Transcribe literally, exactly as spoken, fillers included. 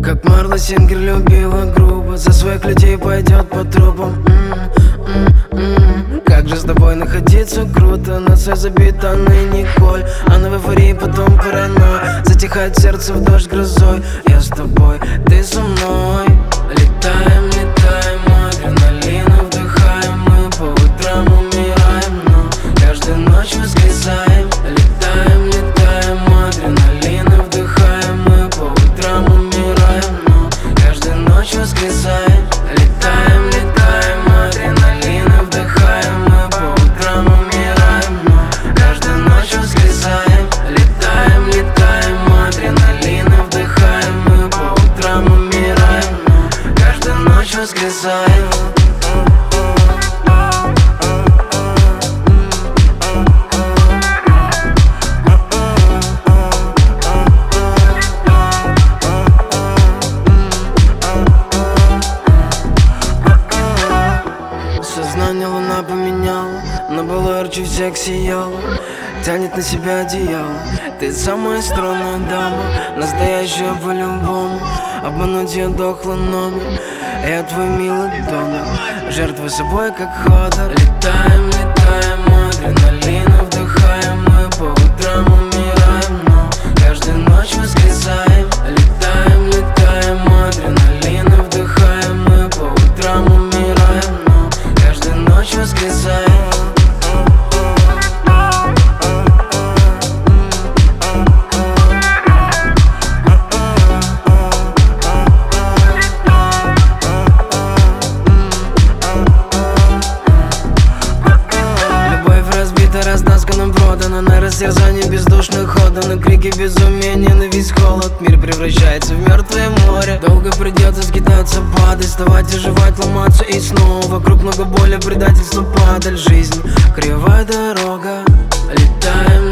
Как Марла Сингер любила грубо, за своих людей пойдет по трупам. М-м-м. Как же с тобой находиться круто, на свой забит Анна и Николь. Она в эйфории, потом паранойя, затихает сердце в дождь грозой. Я с тобой, ты со мной. Летаем, летаем, адреналин вдыхаем. Мы по утрам умираем, но каждую ночь воскресаем. Летаем, летаем, адреналин вдыхаем. Мы по утрам умираем, но каждую ночь воскресаем. Летаем, летаем, адреналин вдыхаем. Мы по утрам умираем, но каждую ночь воскресаем. Летаем, летаем, адреналин вдыхаем. Мы по утрам умираем, но каждую ночь воскресаем. Сознание луна поменяла, но было ярче всех сияла. Тянет на себя одеяло. Ты самая стройная дама, настоящая по-любому. Обмануть ее дохлый номер. Я твой милый донор, жертвуй собой как ходор. Летаем, летаем, адреналин вдыхаем. Мы по утрам умираем, но каждую ночь воскресаем. Летаем, летаем, адреналин вдыхаем. Мы по утрам умираем, но каждую ночь воскресаем. Растасканным продано на растерзание бездушных отдано. Крики безумия, ненависть, холод. Мир превращается в мертвое море. Долго придется скитаться, падать, вставать, оживать, ломаться и снова. Вокруг много боли, предательство, падаль. Жизнь, кривая дорога. Летаем,